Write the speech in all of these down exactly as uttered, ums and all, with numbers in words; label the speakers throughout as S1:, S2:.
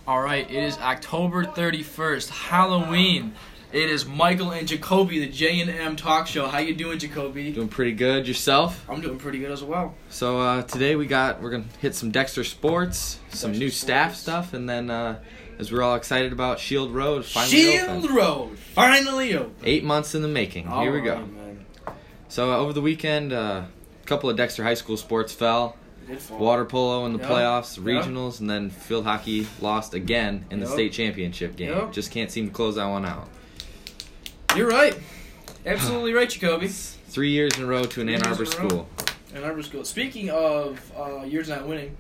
S1: All right, it is October thirty-first, Halloween. It is Michael and Jacoby, the J and M Talk Show. How you doing, Jacoby?
S2: Doing pretty good. Yourself?
S1: I'm doing pretty good as well.
S2: So uh, today we got we're gonna hit some Dexter Sports, some
S1: Dexter
S2: new
S1: Sports.
S2: staff stuff, and then uh, as we're all excited about Shield Road finally
S1: Shield
S2: open.
S1: Road finally open.
S2: Eight months in the making.
S1: All
S2: Here we
S1: right,
S2: go.
S1: man.
S2: So uh, over the weekend, uh, a couple of Dexter High School sports fell.
S1: It did fall.
S2: Water polo in the
S1: Yep.
S2: playoffs,
S1: Yep.
S2: regionals, and then field hockey lost again in the
S1: Yep.
S2: state championship game.
S1: Yep.
S2: Just can't seem to close that one out.
S1: You're right. Absolutely right, Jacoby.
S2: Three years in a row to an
S1: Three
S2: Ann
S1: years
S2: Arbor
S1: in a row.
S2: school.
S1: Ann Arbor School. Speaking of uh, years not winning,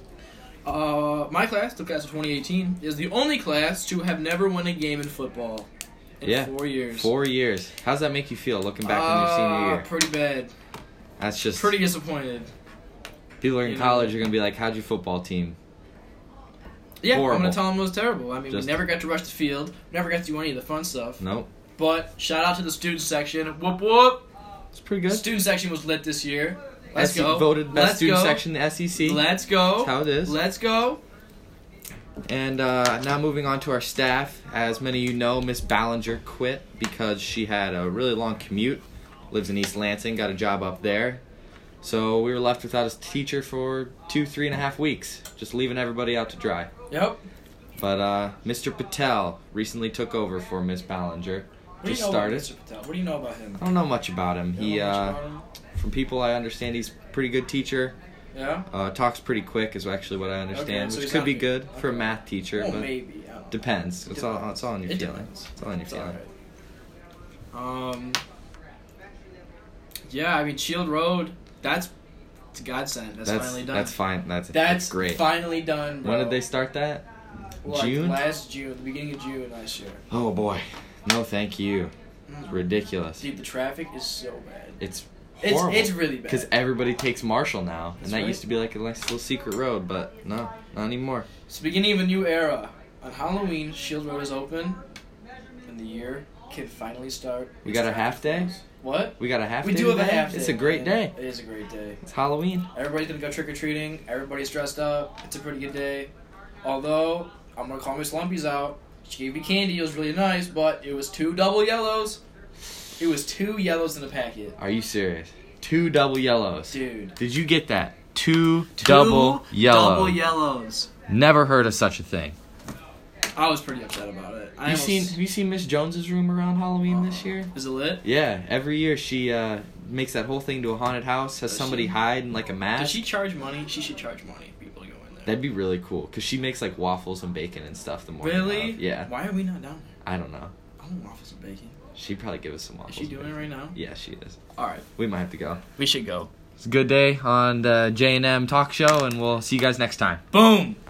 S1: uh, my class, the class of twenty eighteen, is the only class to have never won a game in football in
S2: Yeah.
S1: four years.
S2: Four years. How's that make you feel looking back on your senior
S1: Uh,
S2: year?
S1: Pretty bad.
S2: That's just
S1: Pretty disappointed.
S2: people are in
S1: you know.
S2: college are gonna be like, "How'd your football team?"
S1: Yeah,
S2: Horrible.
S1: I'm gonna tell them it was terrible. I mean,
S2: Just-
S1: we never got to rush the field, never got to do any of the fun stuff.
S2: Nope.
S1: But shout out to the student section. Whoop whoop.
S2: It's pretty
S1: The
S2: good.
S1: student section was lit this year. Let's
S2: S E
S1: go.
S2: voted best
S1: Let's
S2: student
S1: go.
S2: section in the S E C.
S1: Let's go.
S2: That's how it is.
S1: Let's go.
S2: And uh, now moving on to our staff. As many of you know, Miss Ballinger quit because she had a really long commute. Lives in East Lansing, got a job up there. So we were left without a teacher for two, three and a half weeks, just leaving everybody out to dry.
S1: Yep.
S2: But uh, Mister Patel recently took over for Miss Ballinger.
S1: What do you
S2: Just
S1: know
S2: started.
S1: about Mister Patel? What do you know about him?
S2: I don't know much about him.
S1: You
S2: He,
S1: know much
S2: uh,
S1: about him?
S2: from people I understand, he's a pretty good teacher.
S1: Yeah.
S2: Uh, talks pretty quick is actually what I understand,
S1: Okay, so
S2: which
S1: he's
S2: could
S1: not
S2: be
S1: me.
S2: good for a
S1: Okay.
S2: math teacher,
S1: Well,
S2: but
S1: maybe. I don't know.
S2: depends.
S1: It
S2: It's all,
S1: depends.
S2: it's all in your
S1: It
S2: feelings.
S1: depends.
S2: It's all in your
S1: It's
S2: feelings.
S1: alright. Um. Yeah, I mean Shield Road. That's it's a godsend. That's,
S2: That's
S1: finally done.
S2: that's fine. That's
S1: That's
S2: great.
S1: finally done. Bro.
S2: When did they start that?
S1: Like
S2: June?
S1: Last June, the beginning of June last year.
S2: Oh boy, no, thank you. It's
S1: Mm.
S2: ridiculous.
S1: Dude, the traffic is so bad.
S2: It's
S1: It's
S2: horrible.
S1: it's really bad.
S2: Because everybody takes Marshall now,
S1: That's
S2: and that
S1: right.
S2: used to be like a nice little secret road, but no, not anymore.
S1: It's the beginning of a new era. On Halloween, Shield Road is open, and the year can finally start.
S2: We got a half day?
S1: What?
S2: We got a half
S1: We
S2: day
S1: do have a
S2: today?
S1: half day.
S2: It's a great
S1: man.
S2: day.
S1: It is a great day.
S2: It's Halloween.
S1: Everybody's gonna go trick or treating. Everybody's dressed up. It's a pretty good day. Although I'm gonna call Miss Lumpy's out. She gave me candy. It was really nice, but it was two double yellows. It was two yellows in a packet,
S2: Are you serious? Two double yellows.
S1: dude.
S2: Did you get that? Two, double yellow.
S1: Double yellows.
S2: Never heard of such a thing.
S1: I was pretty upset about it. I
S2: You
S1: almost-
S2: seen? Have you seen Miss Jones's room around Halloween this year?
S1: Is it lit?
S2: Yeah, every year she uh, makes that whole thing to a haunted house. Has
S1: Does
S2: somebody
S1: she?
S2: hide in like a
S1: Does
S2: mask.
S1: she charge money? She should charge money for people to go in there.
S2: That'd be really cool because she makes like waffles and bacon and stuff the morning.
S1: Really?
S2: of. Yeah.
S1: Why are we not down there?
S2: I don't know.
S1: I want waffles and bacon.
S2: She'd probably give us some waffles.
S1: Is she doing it
S2: and
S1: right now?
S2: bacon. Yeah, she is.
S1: All right.
S2: We might have to go.
S1: We should go.
S2: It's a good day on the J and M Talk Show, and we'll see you guys next time.
S1: Boom.